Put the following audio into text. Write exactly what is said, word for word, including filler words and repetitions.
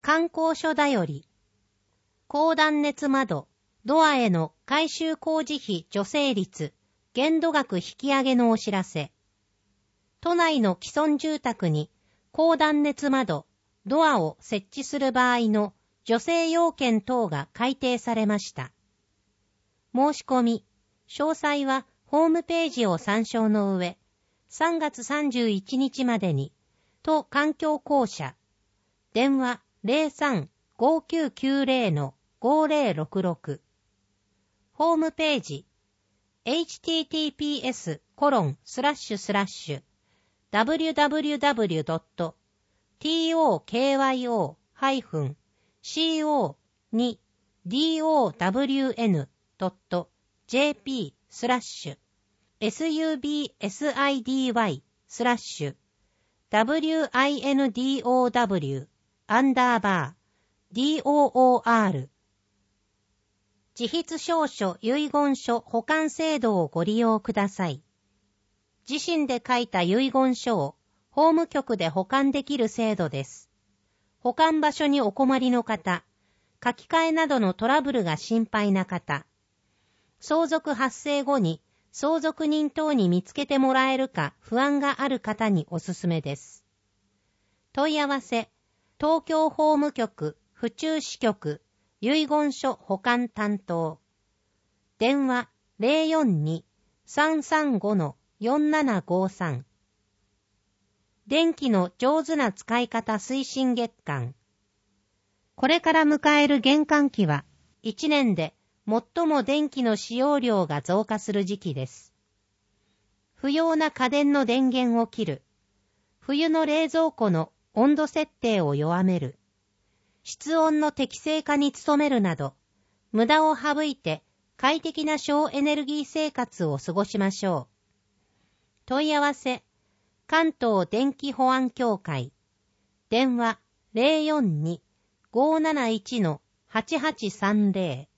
観光所だより、高断熱窓、ドアへの改修工事費助成率、限度額引き上げのお知らせ。都内の既存住宅に高断熱窓、ドアを設置する場合の助成要件等が改定されました。申し込み、詳細はホームページを参照の上、さんがつさんじゅういちにちまでに、都環境公社、電話 ゼロさん ごきゅうきゅうゼロ ごゼロろくろく、ホームページ、エイチティーティーピーエスコロンスラッシュスラッシュダブリュダブリュダブリュドットトーキョーハイフンシーオーツードットドットジェーピースラッシュエスユービーエスアイディーワイスラッシュダブリューアイエヌディーオーダブリューアンダーバー ディーオーオーアール 自筆証書遺言書保管制度をご利用ください。自身で書いた遺言書を法務局で保管できる制度です。保管場所にお困りの方、書き換えなどのトラブルが心配な方、相続発生後に相続人等に見つけてもらえるか不安がある方におすすめです。問い合わせ、東京法務局府中支局遺言書保管担当。電話 ゼロよんに さんさんご よんななごさん。電気の上手な使い方推進月間。これから迎える厳寒期は、いちねんで最も電気の使用量が増加する時期です。不要な家電の電源を切る。冬の冷蔵庫の温度設定を弱める。室温の適正化に努めるなど、無駄を省いて快適な省エネルギー生活を過ごしましょう。問い合わせ、関東電気保安協会。電話 ゼロよんに ごーなないち はちはちさんゼロ。